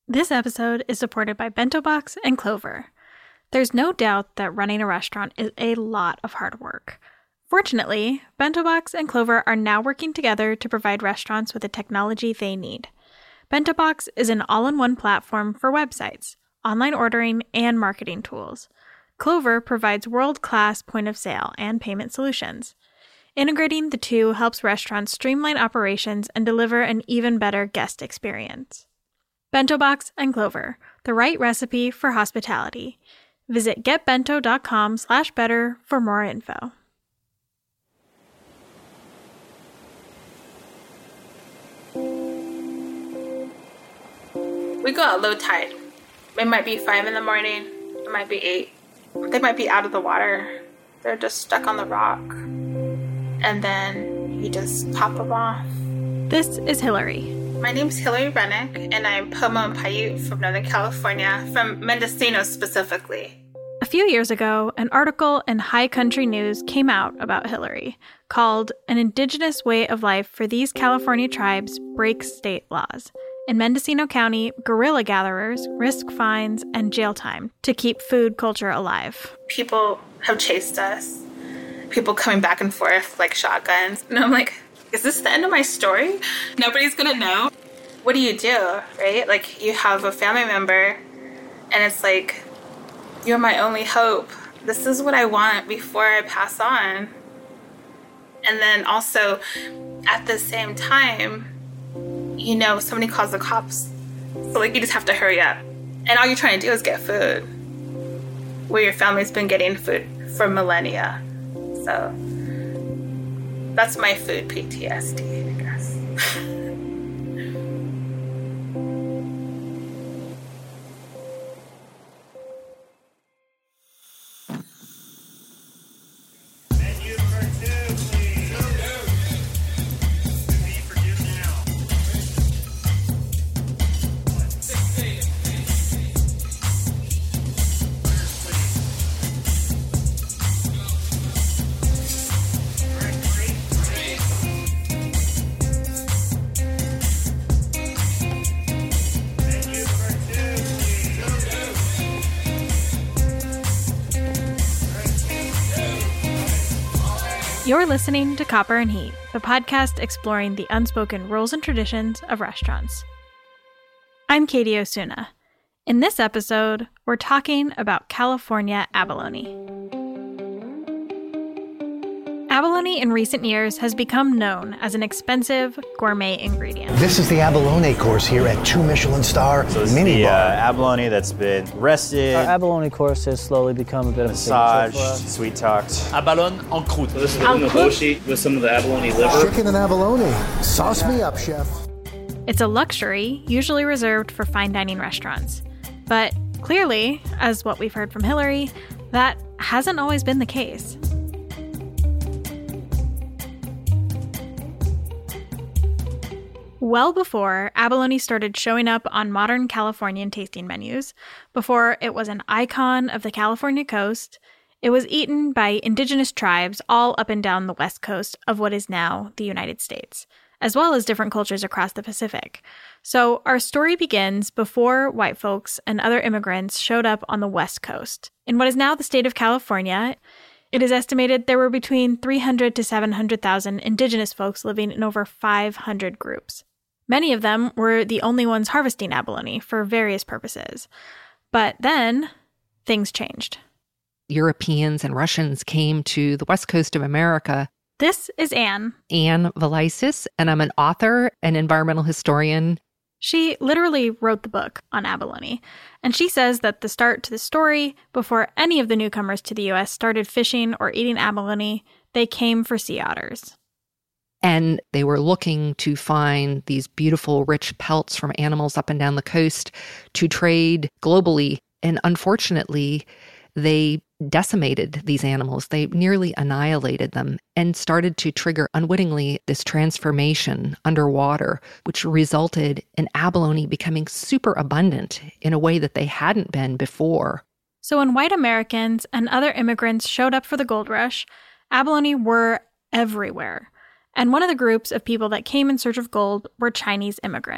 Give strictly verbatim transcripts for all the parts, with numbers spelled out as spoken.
This episode is supported by Bento Box and Clover. There's no doubt that running a restaurant is a lot of hard work. Fortunately, Bento Box and Clover are now working together to provide restaurants with the technology they need. Bento Box is an all-in-one platform for websites, online ordering, and marketing tools. Clover provides world-class point-of-sale and payment solutions. Integrating the two helps restaurants streamline operations and deliver an even better guest experience. Bento Box and Clover, the right recipe for hospitality. Visit getbento.com slash better for more info. We go at low tide. It might be five in the morning. It might be eight. They might be out of the water. They're just stuck on the rock. And then you just pop them off. This is Hillary. My name's Hillary Rennick, and I'm Pomo and Paiute from Northern California, from Mendocino specifically. A few years ago, an article in High Country News came out about Hillary, called An Indigenous Way of Life for These California Tribes Breaks State Laws. In Mendocino County, guerrilla gatherers risk fines and jail time to keep food culture alive. People have chased us. People coming back and forth like shotguns. And I'm like, is this the end of my story? Nobody's gonna know. What do you do, right? Like, you have a family member, and it's like, you're my only hope. This is what I want before I pass on. And then also, at the same time, you know, somebody calls the cops. So, like, you just have to hurry up. And all you're trying to do is get food, where your family's been getting food for millennia. So that's my food P T S D, I guess. You're listening to Copper and Heat, the podcast exploring the unspoken rules and traditions of restaurants. I'm Katie Osuna. In this episode, we're talking about California abalone. Abalone in recent years has become known as an expensive gourmet ingredient. This is the abalone course here at two Michelin star so mini the, bar. Uh, abalone that's been rested. Our abalone course has slowly become a bit of a massaged, sweet talked. Abalone en croûte. So this is the unoboshi with some of the abalone liver. Chicken and abalone. Sauce me up, chef. It's a luxury usually reserved for fine dining restaurants. But clearly, as what we've heard from Hillary, that hasn't always been the case. Well before abalone started showing up on modern Californian tasting menus, before it was an icon of the California coast, it was eaten by indigenous tribes all up and down the west coast of what is now the United States, as well as different cultures across the Pacific. So our story begins before white folks and other immigrants showed up on the west coast. In what is now the state of California, it is estimated there were between three hundred to seven hundred thousand indigenous folks living in over five hundred groups. Many of them were the only ones harvesting abalone for various purposes. But then, things changed. Europeans and Russians came to the west coast of America. This is Anne. Anne Valaisis, and I'm an author and environmental historian. She literally wrote the book on abalone, and she says that the start to the story, before any of the newcomers to the U S started fishing or eating abalone, they came for sea otters. And they were looking to find these beautiful, rich pelts from animals up and down the coast to trade globally. And unfortunately, they decimated these animals. They nearly annihilated them and started to trigger unwittingly this transformation underwater, which resulted in abalone becoming super abundant in a way that they hadn't been before. So when white Americans and other immigrants showed up for the gold rush, abalone were everywhere. And one of the groups of people that came in search of gold were Chinese immigrants.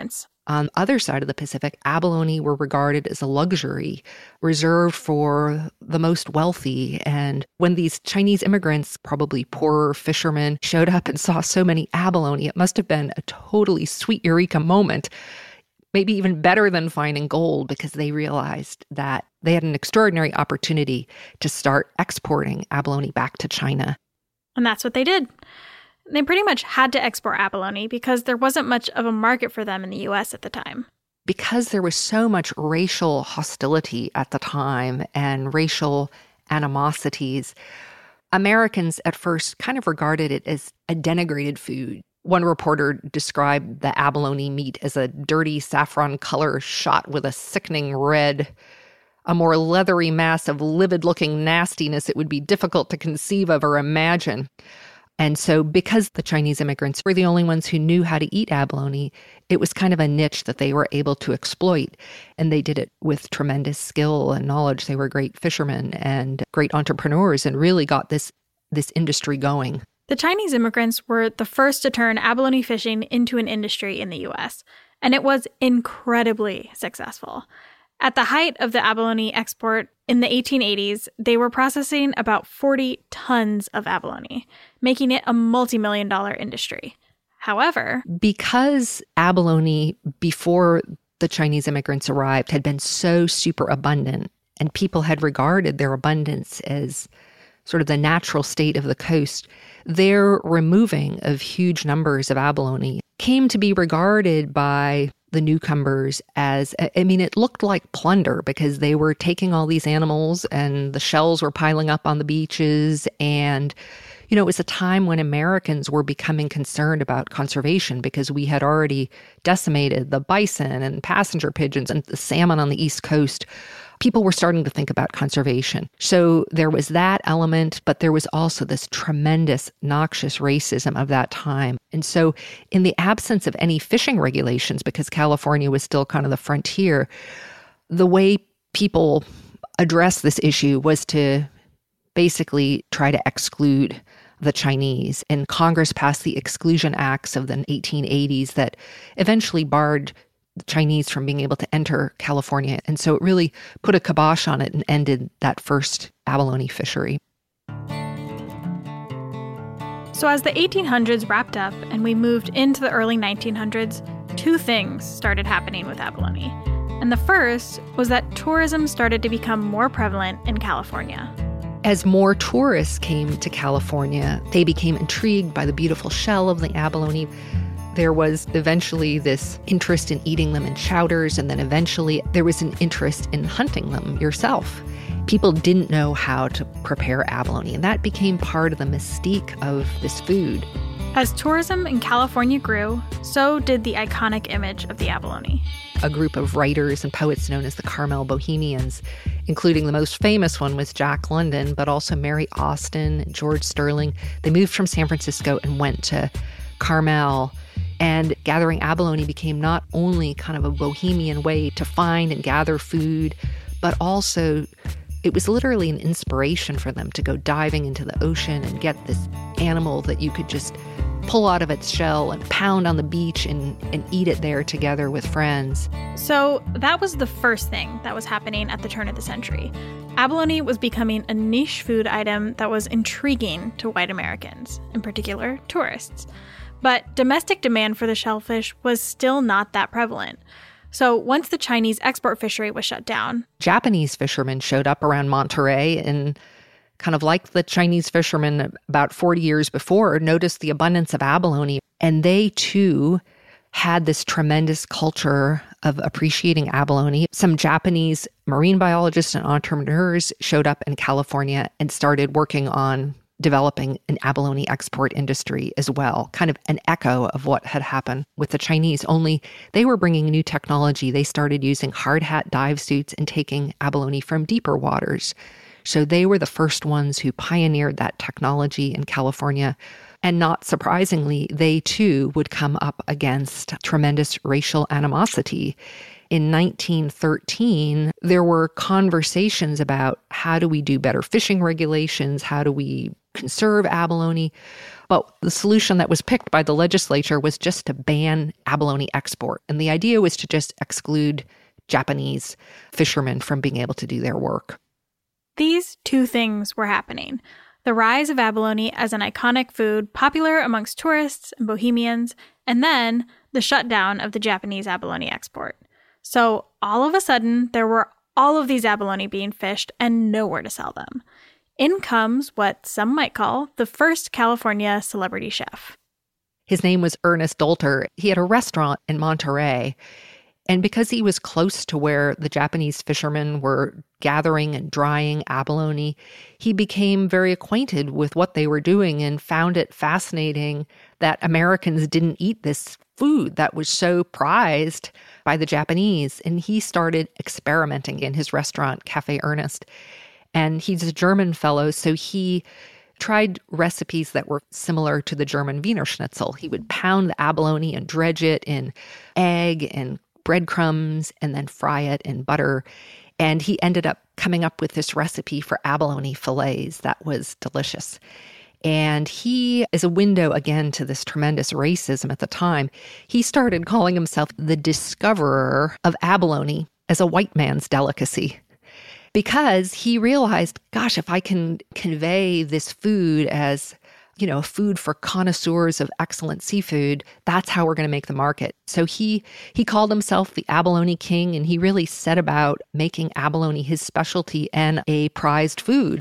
On the other side of the Pacific, abalone were regarded as a luxury reserved for the most wealthy. And when these Chinese immigrants, probably poorer fishermen, showed up and saw so many abalone, it must have been a totally sweet eureka moment. Maybe even better than finding gold, because they realized that they had an extraordinary opportunity to start exporting abalone back to China. And that's what they did. They pretty much had to export abalone because there wasn't much of a market for them in the U S at the time. Because there was so much racial hostility at the time and racial animosities, Americans at first kind of regarded it as a denigrated food. One reporter described the abalone meat as a dirty saffron color shot with a sickening red, a more leathery mass of livid-looking nastiness it would be difficult to conceive of or imagine. And so because the Chinese immigrants were the only ones who knew how to eat abalone, it was kind of a niche that they were able to exploit. And they did it with tremendous skill and knowledge. They were great fishermen and great entrepreneurs and really got this, this industry going. The Chinese immigrants were the first to turn abalone fishing into an industry in the U S, and it was incredibly successful. At the height of the abalone export in the eighteen eighties, they were processing about forty tons of abalone, making it a multi-million dollar industry. However, because abalone before the Chinese immigrants arrived had been so super abundant, and people had regarded their abundance as sort of the natural state of the coast, their removing of huge numbers of abalone came to be regarded by the newcomers as, I mean, it looked like plunder because they were taking all these animals and the shells were piling up on the beaches. And, you know, it was a time when Americans were becoming concerned about conservation because we had already decimated the bison and passenger pigeons and the salmon on the East Coast. People were starting to think about conservation. So there was that element, but there was also this tremendous noxious racism of that time. And so in the absence of any fishing regulations, because California was still kind of the frontier, the way people addressed this issue was to basically try to exclude the Chinese. And Congress passed the Exclusion Acts of the eighteen eighties that eventually barred the Chinese from being able to enter California. And so it really put a kibosh on it and ended that first abalone fishery. So as the eighteen hundreds wrapped up and we moved into the early nineteen hundreds, two things started happening with abalone. And the first was that tourism started to become more prevalent in California. As more tourists came to California, they became intrigued by the beautiful shell of the abalone. There was eventually this interest in eating them in chowders, and then eventually there was an interest in hunting them yourself. People didn't know how to prepare abalone, and that became part of the mystique of this food. As tourism in California grew, so did the iconic image of the abalone. A group of writers and poets known as the Carmel Bohemians, including the most famous one was Jack London, but also Mary Austin, George Sterling. They moved from San Francisco and went to Carmel. And gathering abalone became not only kind of a bohemian way to find and gather food, but also it was literally an inspiration for them to go diving into the ocean and get this animal that you could just pull out of its shell and pound on the beach and, and eat it there together with friends. So that was the first thing that was happening at the turn of the century. Abalone was becoming a niche food item that was intriguing to white Americans, in particular tourists. But domestic demand for the shellfish was still not that prevalent. So once the Chinese export fishery was shut down, Japanese fishermen showed up around Monterey and kind of like the Chinese fishermen about forty years before, noticed the abundance of abalone. And they too had this tremendous culture of appreciating abalone. Some Japanese marine biologists and entrepreneurs showed up in California and started working on developing an abalone export industry as well, kind of an echo of what had happened with the Chinese, only they were bringing new technology. They started using hard hat dive suits and taking abalone from deeper waters. So they were the first ones who pioneered that technology in California. And not surprisingly, they too would come up against tremendous racial animosity. In nineteen thirteen, there were conversations about how do we do better fishing regulations? How do we conserve abalone. But the solution that was picked by the legislature was just to ban abalone export. And the idea was to just exclude Japanese fishermen from being able to do their work. These two things were happening. The rise of abalone as an iconic food popular amongst tourists and bohemians, and then the shutdown of the Japanese abalone export. So all of a sudden, there were all of these abalone being fished and nowhere to sell them. In comes what some might call the first California celebrity chef. His name was Ernest Dolter. He had a restaurant in Monterey. And because he was close to where the Japanese fishermen were gathering and drying abalone, he became very acquainted with what they were doing and found it fascinating that Americans didn't eat this food that was so prized by the Japanese. And he started experimenting in his restaurant, Cafe Ernest. And he's a German fellow, so he tried recipes that were similar to the German Wiener Schnitzel. He would pound the abalone and dredge it in egg and breadcrumbs and then fry it in butter. And he ended up coming up with this recipe for abalone fillets that was delicious. And he is a window, again, to this tremendous racism at the time. He started calling himself the discoverer of abalone as a white man's delicacy. Because he realized, gosh, if I can convey this food as, you know, food for connoisseurs of excellent seafood, that's how we're going to make the market. So he he called himself the Abalone King, and he really set about making abalone his specialty and a prized food.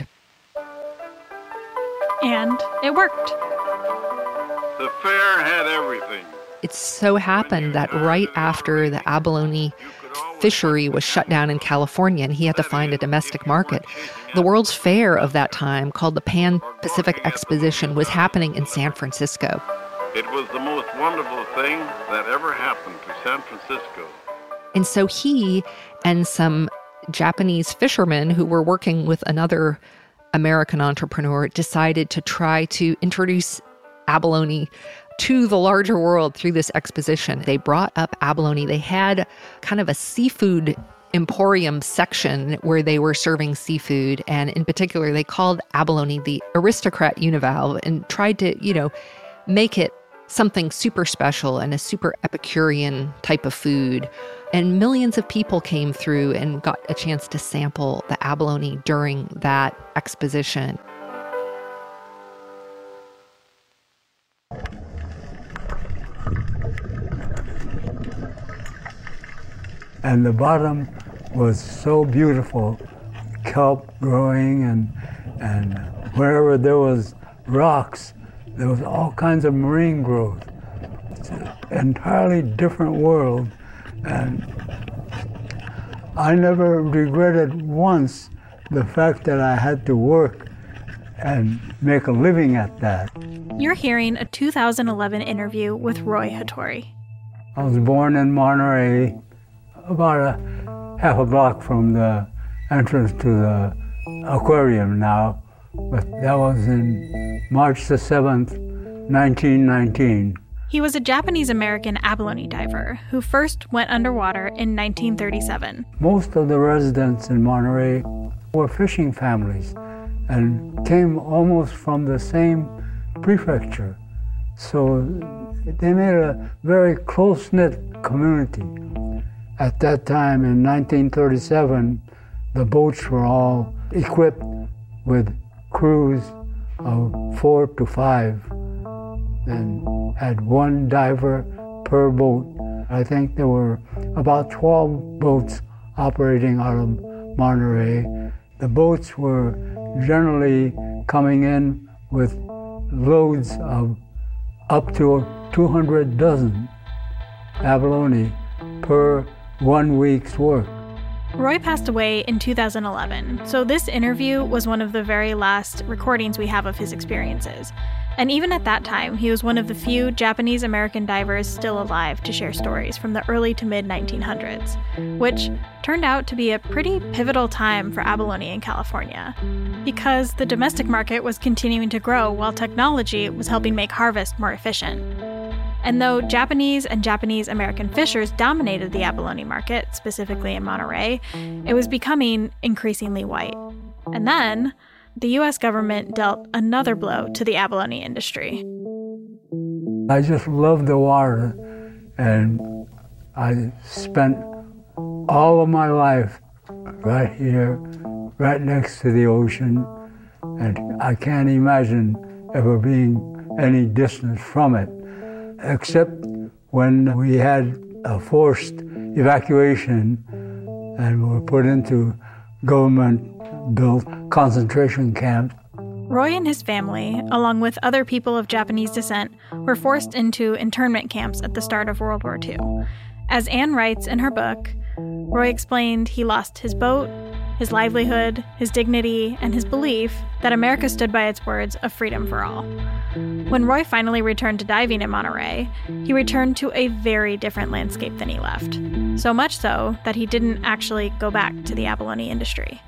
And it worked. The fair had everything. It so happened that right after the abalone fishery was shut down in California and he had to find a domestic market, the World's Fair of that time, called the Pan-Pacific Exposition, was happening in San Francisco. It was the most wonderful thing that ever happened to San Francisco. And so he and some Japanese fishermen who were working with another American entrepreneur decided to try to introduce abalone to the larger world through this exposition. They brought up abalone. They had kind of a seafood emporium section where they were serving seafood. And in particular, they called abalone the aristocrat univalve and tried to, you know, make it something super special and a super Epicurean type of food. And millions of people came through and got a chance to sample the abalone during that exposition. And the bottom was so beautiful, kelp growing, and and wherever there was rocks, there was all kinds of marine growth. It's an entirely different world, and I never regretted once the fact that I had to work and make a living at that. You're hearing a two thousand eleven interview with Roy Hattori. I was born in Monterey, about a half a block from the entrance to the aquarium now, but that was in March the seventh, nineteen nineteen. He was a Japanese-American abalone diver who first went underwater in nineteen thirty-seven. Most of the residents in Monterey were fishing families and came almost from the same prefecture. So they made a very close-knit community. At that time, in nineteen thirty-seven, the boats were all equipped with crews of four to five and had one diver per boat. I think there were about twelve boats operating out of Monterey. The boats were generally coming in with loads of up to two hundred dozen abalone per one week's work. Roy passed away in two thousand eleven, so this interview was one of the very last recordings we have of his experiences. And even at that time, he was one of the few Japanese-American divers still alive to share stories from the early to mid nineteen hundreds, which turned out to be a pretty pivotal time for abalone in California, because the domestic market was continuing to grow while technology was helping make harvest more efficient. And though Japanese and Japanese-American fishers dominated the abalone market, specifically in Monterey, it was becoming increasingly white. And then the U S government dealt another blow to the abalone industry. I just love the water, and I spent all of my life right here, right next to the ocean, and I can't imagine ever being any distance from it, except when we had a forced evacuation and were put into government-built concentration camps. Roy and his family, along with other people of Japanese descent, were forced into internment camps at the start of World War Two. As Anne writes in her book, Roy explained he lost his boat, his livelihood, his dignity, and his belief that America stood by its words of freedom for all. When Roy finally returned to diving in Monterey, he returned to a very different landscape than he left. So much so that he didn't actually go back to the abalone industry.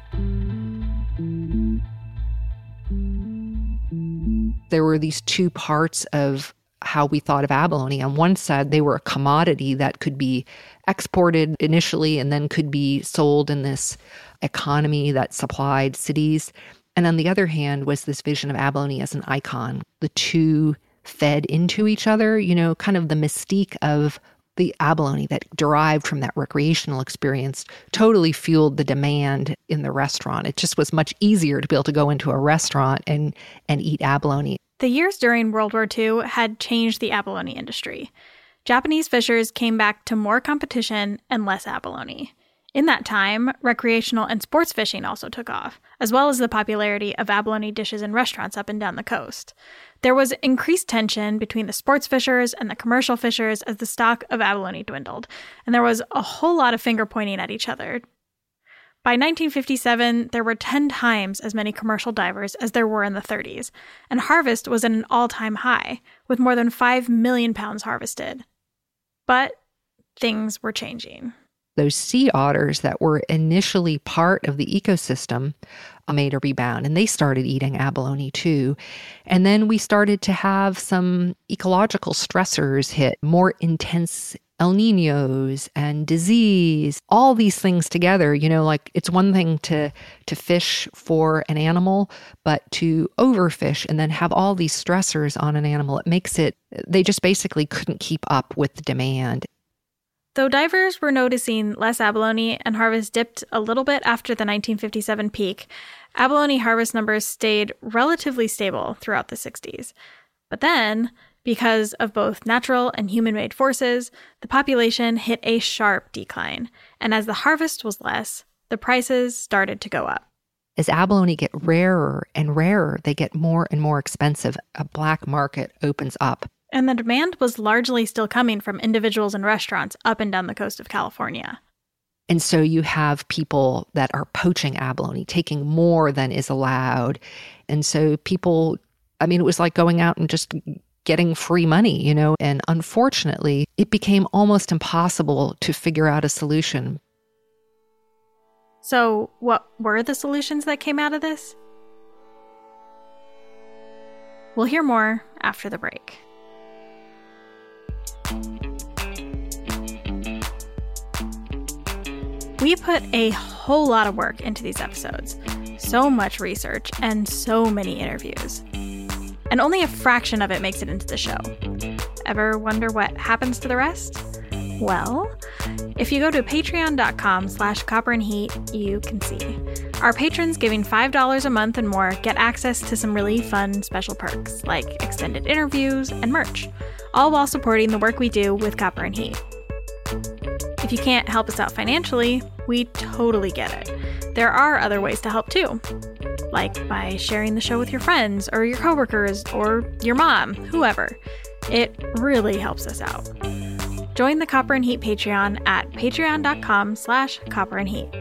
There were these two parts of how we thought of abalone. On one side, they were a commodity that could be exported initially and then could be sold in this economy that supplied cities. And on the other hand was this vision of abalone as an icon. The two fed into each other, you know, kind of the mystique of the abalone that derived from that recreational experience totally fueled the demand in the restaurant. It just was much easier to be able to go into a restaurant and, and eat abalone. The years during World War Two had changed the abalone industry. Japanese fishers came back to more competition and less abalone. In that time, recreational and sports fishing also took off, as well as the popularity of abalone dishes in restaurants up and down the coast. There was increased tension between the sports fishers and the commercial fishers as the stock of abalone dwindled, and there was a whole lot of finger pointing at each other. By nineteen fifty-seven, there were ten times as many commercial divers as there were in the thirties, and harvest was at an all-time high, with more than five million pounds harvested. But things were changing. Those sea otters that were initially part of the ecosystem made a rebound, and they started eating abalone too. And then we started to have some ecological stressors hit, more intense El Niños and disease, all these things together. You know, like it's one thing to to fish for an animal, but to overfish and then have all these stressors on an animal, it makes it, they just basically couldn't keep up with the demand. Though divers were noticing less abalone and harvest dipped a little bit after the nineteen fifty-seven peak, abalone harvest numbers stayed relatively stable throughout the sixties. But then, because of both natural and human-made forces, the population hit a sharp decline. And as the harvest was less, the prices started to go up. As abalone get rarer and rarer, they get more and more expensive. A black market opens up. And the demand was largely still coming from individuals and restaurants up and down the coast of California. And so you have people that are poaching abalone, taking more than is allowed. And so people, I mean, it was like going out and just getting free money, you know, and unfortunately, it became almost impossible to figure out a solution. So what were the solutions that came out of this? We'll hear more after the break. We put a whole lot of work into these episodes, so much research and so many interviews. And only a fraction of it makes it into the show. Ever wonder what happens to the rest? Well, if you go to patreon.com slash copper and heat, you can see. Our patrons giving five dollars a month and more get access to some really fun special perks, like extended interviews and merch, all while supporting the work we do with Copper and Heat. If you can't help us out financially, we totally get it. There are other ways to help too, like by sharing the show with your friends or your coworkers or your mom, whoever. It really helps us out. Join the Copper and Heat Patreon at patreon.com slash copper and heat.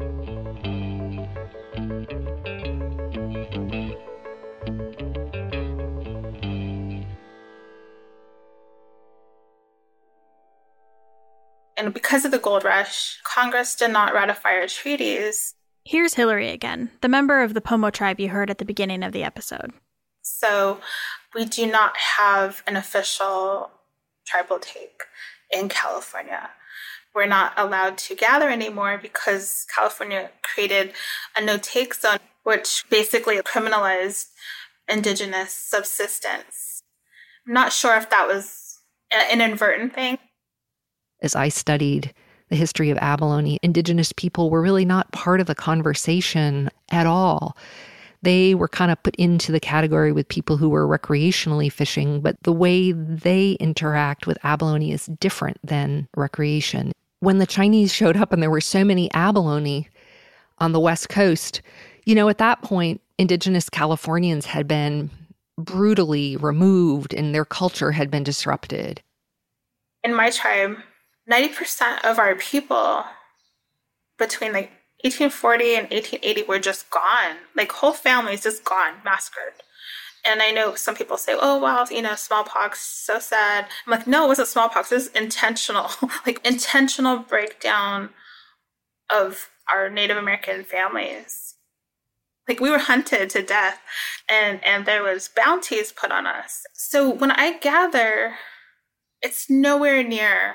And because of the gold rush, Congress did not ratify our treaties. Here's Hillary again, the member of the Pomo tribe you heard at the beginning of the episode. So we do not have an official tribal take in California. We're not allowed to gather anymore because California created a no-take zone. which basically criminalized indigenous subsistence. I'm not sure if that was an inadvertent thing. As I studied the history of abalone, indigenous people were really not part of the conversation at all. They were kind of put into the category with people who were recreationally fishing, but the way they interact with abalone is different than recreation. When the Chinese showed up and there were so many abalone on the West Coast, you know, at that point, indigenous Californians had been brutally removed and their culture had been disrupted. In my tribe, ninety percent of our people between like eighteen forty and eighteen eighty were just gone. Like whole families just gone, massacred. And I know some people say, oh, wow, you know, smallpox, so sad. I'm like, no, it wasn't smallpox. It was intentional, like intentional breakdown of our Native American families. Like we were hunted to death and, and there was bounties put on us. So when I gather, it's nowhere near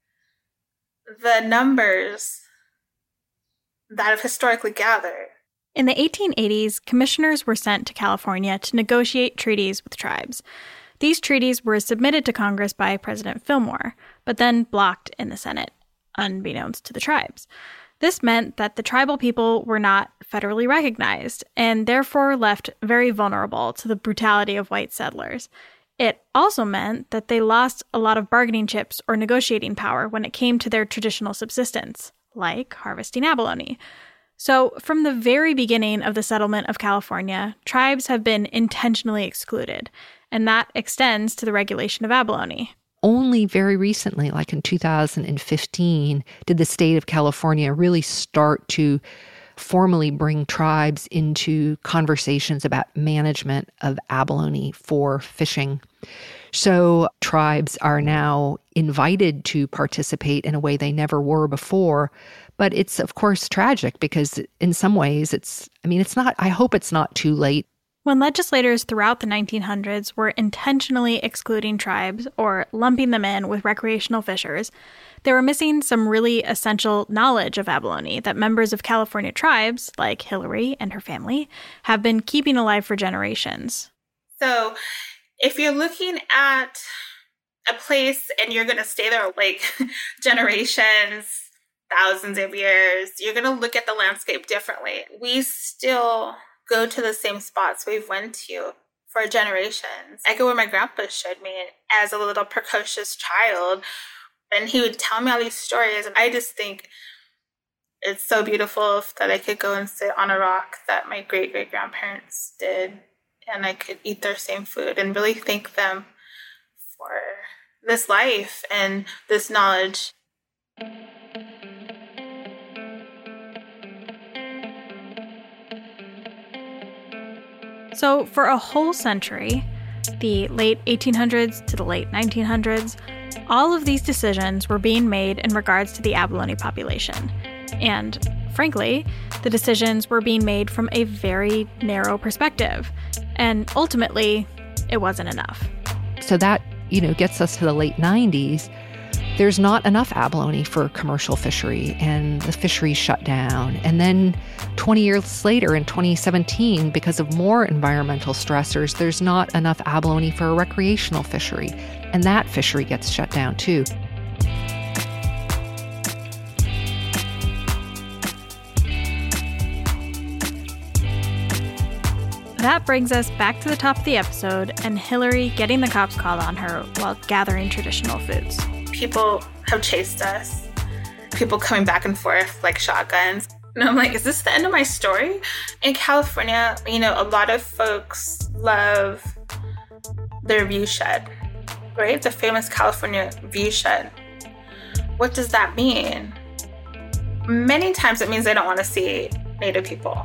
the numbers that have historically gathered. In the eighteen eighties, commissioners were sent to California to negotiate treaties with tribes. These treaties were submitted to Congress by President Fillmore, but then blocked in the Senate, unbeknownst to the tribes. This meant that the tribal people were not federally recognized and therefore left very vulnerable to the brutality of white settlers. It also meant that they lost a lot of bargaining chips or negotiating power when it came to their traditional subsistence, like harvesting abalone. So from the very beginning of the settlement of California, tribes have been intentionally excluded, and that extends to the regulation of abalone. Only very recently, like in two thousand fifteen, did the state of California really start to formally bring tribes into conversations about management of abalone for fishing. So tribes are now invited to participate in a way they never were before. But it's, of course, tragic because in some ways it's, I mean, it's not, I hope it's not too late. When legislators throughout the nineteen hundreds were intentionally excluding tribes or lumping them in with recreational fishers, they were missing some really essential knowledge of abalone that members of California tribes, like Hillary and her family, have been keeping alive for generations. So if you're looking at a place and you're going to stay there like generations, thousands of years, you're going to look at the landscape differently. We still go to the same spots we've went to for generations. I go where my grandpa showed me as a little precocious child, and he would tell me all these stories, and I just think it's so beautiful that I could go and sit on a rock that my great-great-grandparents did, and I could eat their same food and really thank them for this life and this knowledge. So for a whole century, the late eighteen hundreds to the late nineteen hundreds, all of these decisions were being made in regards to the abalone population. And frankly, the decisions were being made from a very narrow perspective. And ultimately, it wasn't enough. So that, you know, gets us to the late nineties. There's not enough abalone for commercial fishery, and the fishery shut down. And then twenty years later, in twenty seventeen, because of more environmental stressors, there's not enough abalone for a recreational fishery, and that fishery gets shut down too. That brings us back to the top of the episode and Hillary getting the cops called on her while gathering traditional foods. People have chased us. People coming back and forth like shotguns. And I'm like, is this the end of my story? In California, you know, a lot of folks love their view shed, right? The famous California view shed. What does that mean? Many times it means they don't want to see Native people.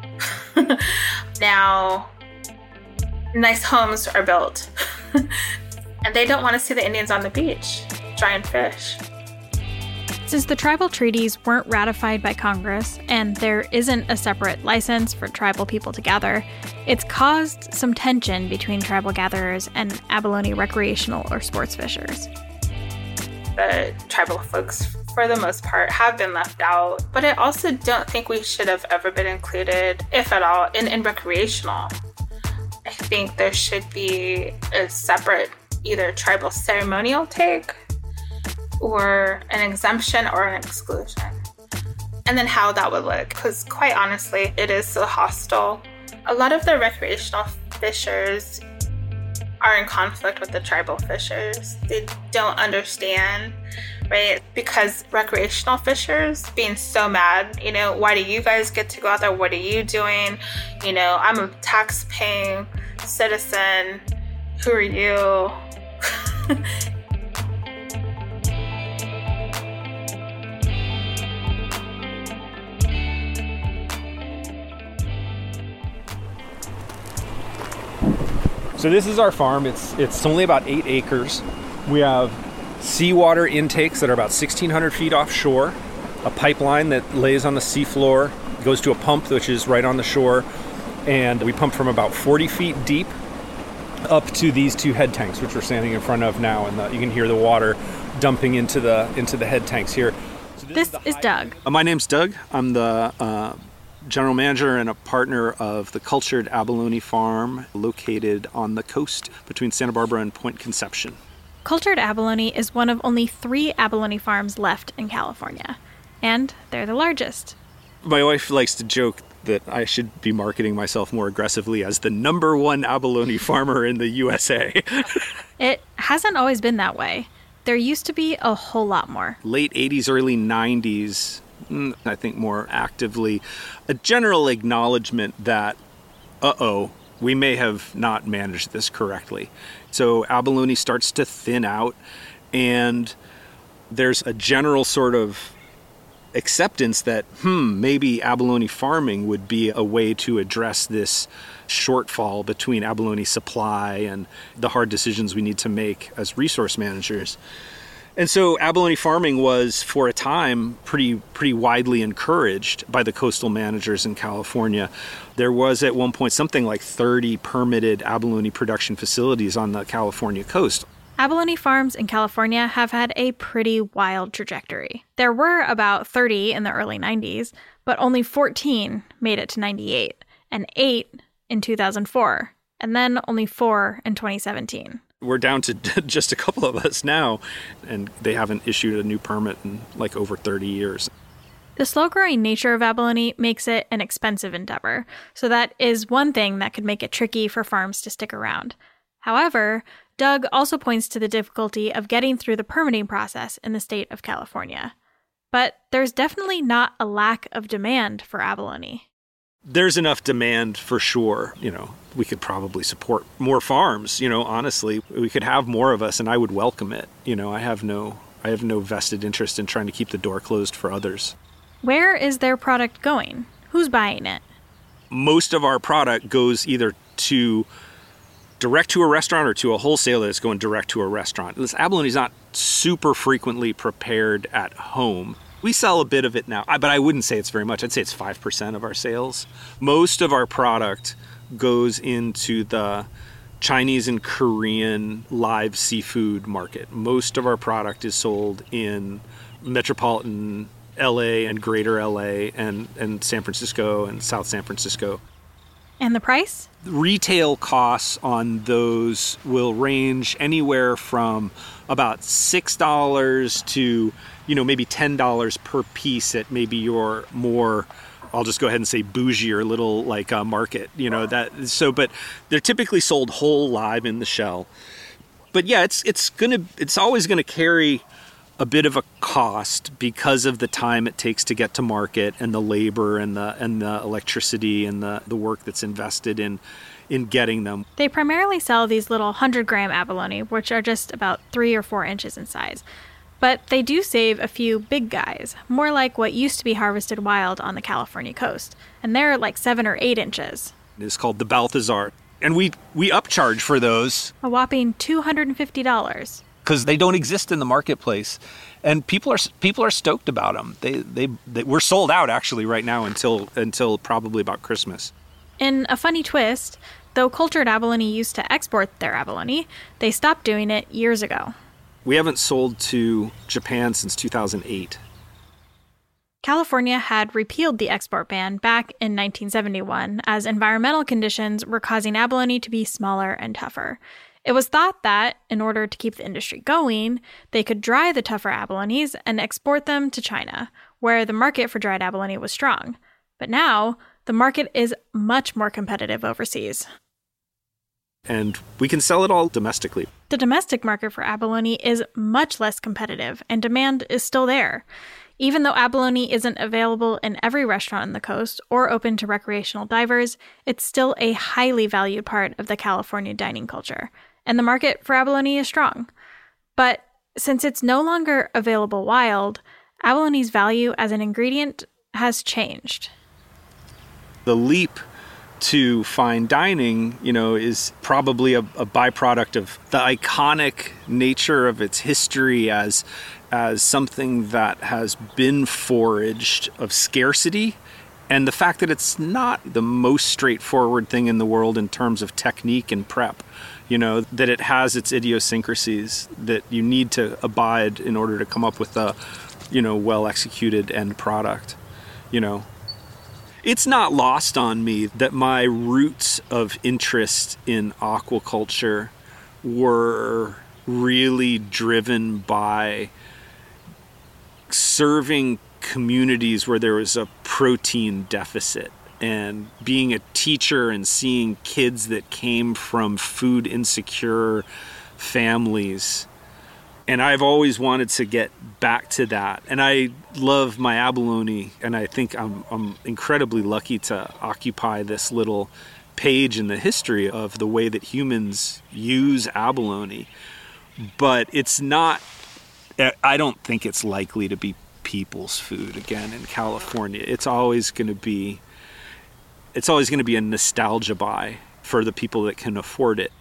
Now, nice homes are built. And they don't want to see the Indians on the beach try and fish. Since the tribal treaties weren't ratified by Congress and there isn't a separate license for tribal people to gather, it's caused some tension between tribal gatherers and abalone recreational or sports fishers. The tribal folks for the most part, have been left out. But I also don't think we should have ever been included, if at all, in, in recreational. I think there should be a separate either tribal ceremonial take or an exemption or an exclusion. And then how that would look, because quite honestly, it is so hostile. A lot of the recreational fishers are in conflict with the tribal fishers. They don't understand, right? Because recreational fishers being so mad, you know, why do you guys get to go out there? What are you doing? You know, I'm a tax-paying citizen. Who are you? So this is our farm. It's it's only about eight acres. We have seawater intakes that are about sixteen hundred feet offshore, a pipeline that lays on the seafloor, goes to a pump which is right on the shore, and we pump from about forty feet deep up to these two head tanks, which we're standing in front of now, and the, you can hear the water dumping into the into the head tanks here. So this this is, is Doug. Uh, my name's Doug. I'm the uh, general manager and a partner of the Cultured Abalone Farm located on the coast between Santa Barbara and Point Conception. Cultured Abalone is one of only three abalone farms left in California, and they're the largest. My wife likes to joke that I should be marketing myself more aggressively as the number one abalone farmer in the U S A. It hasn't always been that way. There used to be a whole lot more. Late eighties, early nineties, I think more actively, a general acknowledgement that, uh-oh, we may have not managed this correctly. So abalone starts to thin out, and there's a general sort of acceptance that, hmm, maybe abalone farming would be a way to address this shortfall between abalone supply and the hard decisions we need to make as resource managers. And so abalone farming was, for a time, pretty pretty widely encouraged by the coastal managers in California. There was at one point something like thirty permitted abalone production facilities on the California coast. Abalone farms in California have had a pretty wild trajectory. There were about thirty in the early nineties, but only fourteen made it to ninety-eight, and eight in two thousand four, and then only four in twenty seventeen. We're down to just a couple of us now, and they haven't issued a new permit in like over thirty years. The slow-growing nature of abalone makes it an expensive endeavor, so that is one thing that could make it tricky for farms to stick around. However, Doug also points to the difficulty of getting through the permitting process in the state of California. But there's definitely not a lack of demand for abalone. There's enough demand for sure. You know, we could probably support more farms, you know, honestly. We could have more of us, and I would welcome it. You know, I have no I have no vested interest in trying to keep the door closed for others. Where is their product going? Who's buying it? Most of our product goes either to direct to a restaurant or to a wholesaler that's going direct to a restaurant. This abalone is not super frequently prepared at home. We sell a bit of it now, but I wouldn't say it's very much. I'd say it's five percent of our sales. Most of our product goes into the Chinese and Korean live seafood market. Most of our product is sold in metropolitan L A and greater L A and, and San Francisco and South San Francisco. And the price? Retail costs on those will range anywhere from about six dollars to, you know, maybe ten dollars per piece at maybe your more, I'll just go ahead and say bougie or little like uh, market, you know, that. So, but they're typically sold whole live in the shell. But yeah, it's it's gonna it's always gonna carry a bit of a cost because of the time it takes to get to market and the labor and the and the electricity and the, the work that's invested in in getting them. They primarily sell these little one hundred gram abalone, which are just about three or four inches in size. But they do save a few big guys, more like what used to be harvested wild on the California coast. And they're like seven or eight inches. It's called the Balthazar. And we, we upcharge for those. A whopping two hundred fifty dollars. Because they don't exist in the marketplace, and people are people are stoked about them. They, they they we're sold out actually right now until until probably about Christmas. In a funny twist, though Cultured Abalone used to export their abalone, they stopped doing it years ago. We haven't sold to Japan since two thousand eight. California had repealed the export ban back in nineteen seventy-one as environmental conditions were causing abalone to be smaller and tougher. It was thought that, in order to keep the industry going, they could dry the tougher abalones and export them to China, where the market for dried abalone was strong. But now, the market is much more competitive overseas. And we can sell it all domestically. The domestic market for abalone is much less competitive, and demand is still there. Even though abalone isn't available in every restaurant on the coast or open to recreational divers, it's still a highly valued part of the California dining culture, and the market for abalone is strong. But since it's no longer available wild, abalone's value as an ingredient has changed. The leap to fine dining, you know, is probably a, a byproduct of the iconic nature of its history as as something that has been foraged of scarcity, and the fact that it's not the most straightforward thing in the world in terms of technique and prep. You know, that it has its idiosyncrasies that you need to abide in order to come up with a, you know, well-executed end product, you know. It's not lost on me that my roots of interest in aquaculture were really driven by serving communities where there was a protein deficit, and being a teacher and seeing kids that came from food insecure families. And I've always wanted to get back to that. And I love my abalone, and I think I'm, I'm incredibly lucky to occupy this little page in the history of the way that humans use abalone. But it's not, I don't think it's likely to be people's food again in California. It's always going to be, it's always going to be a nostalgia buy for the people that can afford it.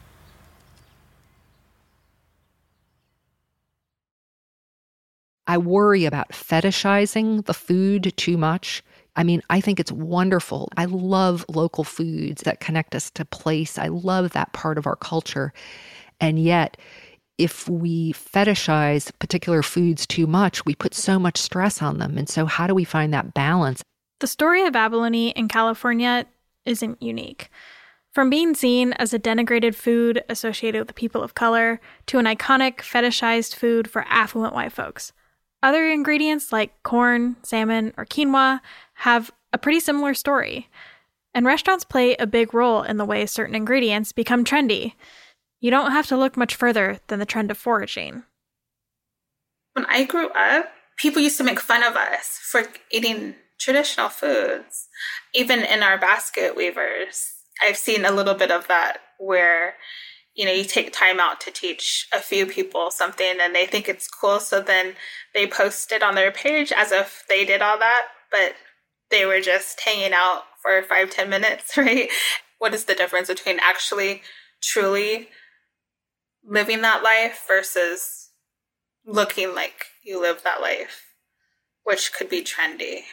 I worry about fetishizing the food too much. I mean, I think it's wonderful. I love local foods that connect us to place. I love that part of our culture. And yet, if we fetishize particular foods too much, we put so much stress on them. And so how do we find that balance? The story of abalone in California isn't unique. From being seen as a denigrated food associated with the people of color to an iconic fetishized food for affluent white folks. Other ingredients like corn, salmon, or quinoa have a pretty similar story. And restaurants play a big role in the way certain ingredients become trendy. You don't have to look much further than the trend of foraging. When I grew up, people used to make fun of us for eating traditional foods. Even in our basket weavers, I've seen a little bit of that where, you know, you take time out to teach a few people something and they think it's cool. So then they post it on their page as if they did all that, but they were just hanging out for five, ten minutes, right? What is the difference between actually, truly living that life versus looking like you live that life, which could be trendy?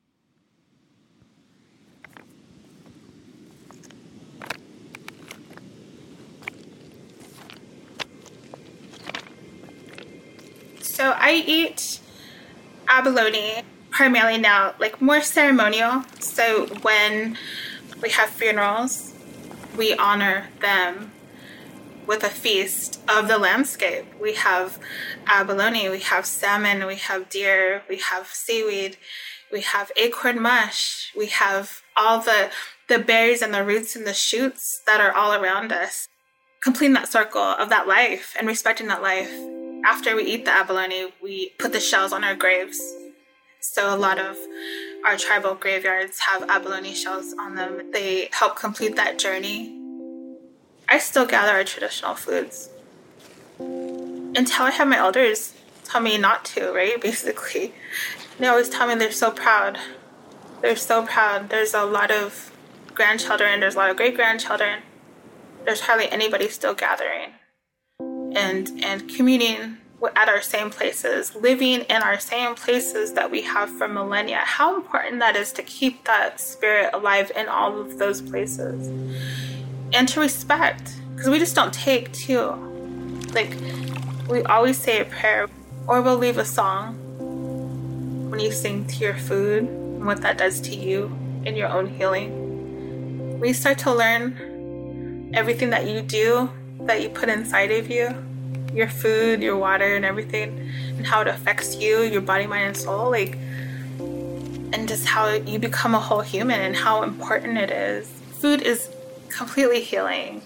So I eat abalone primarily now, like more ceremonial. So when we have funerals, we honor them with a feast of the landscape. We have abalone, we have salmon, we have deer, we have seaweed, we have acorn mush, we have all the, the berries and the roots and the shoots that are all around us. Completing that circle of that life and respecting that life. After we eat the abalone, we put the shells on our graves. So a lot of our tribal graveyards have abalone shells on them. They help complete that journey. I still gather our traditional foods until I have my elders tell me not to, right? Basically, they always tell me they're so proud. They're so proud. There's a lot of grandchildren. There's a lot of great-grandchildren. There's hardly anybody still gathering and and communing at our same places, living in our same places that we have for millennia. How important that is to keep that spirit alive in all of those places. And to respect, because we just don't take too. Like, We always say a prayer, or we'll leave a song when you sing to your food and what that does to you in your own healing. We start to learn everything that you do, that you put inside of you, your food, your water, and everything, and how it affects you, your body, mind, and soul, like, and just how you become a whole human and how important it is. Food is completely healing.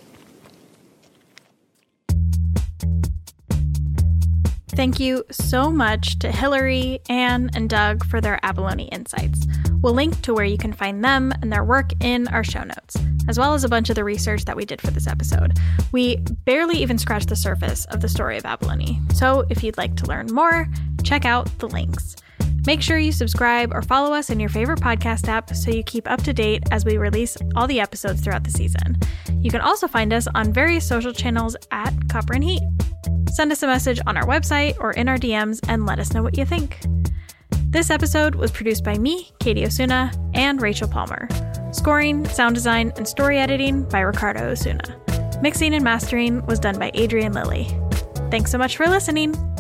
Thank you so much to Hillary, Anne, and Doug for their abalone insights. We'll link to where you can find them and their work in our show notes, as well as a bunch of the research that we did for this episode. We barely even scratched the surface of the story of abalone, so if you'd like to learn more, check out the links. Make sure you subscribe or follow us in your favorite podcast app so you keep up to date as we release all the episodes throughout the season. You can also find us on various social channels at Copper and Heat. Send us a message on our website or in our D Ms and let us know what you think. This episode was produced by me, Katie Osuna, and Rachel Palmer. Scoring, sound design, and story editing by Ricardo Osuna. Mixing and mastering was done by Adrian Lilly. Thanks so much for listening.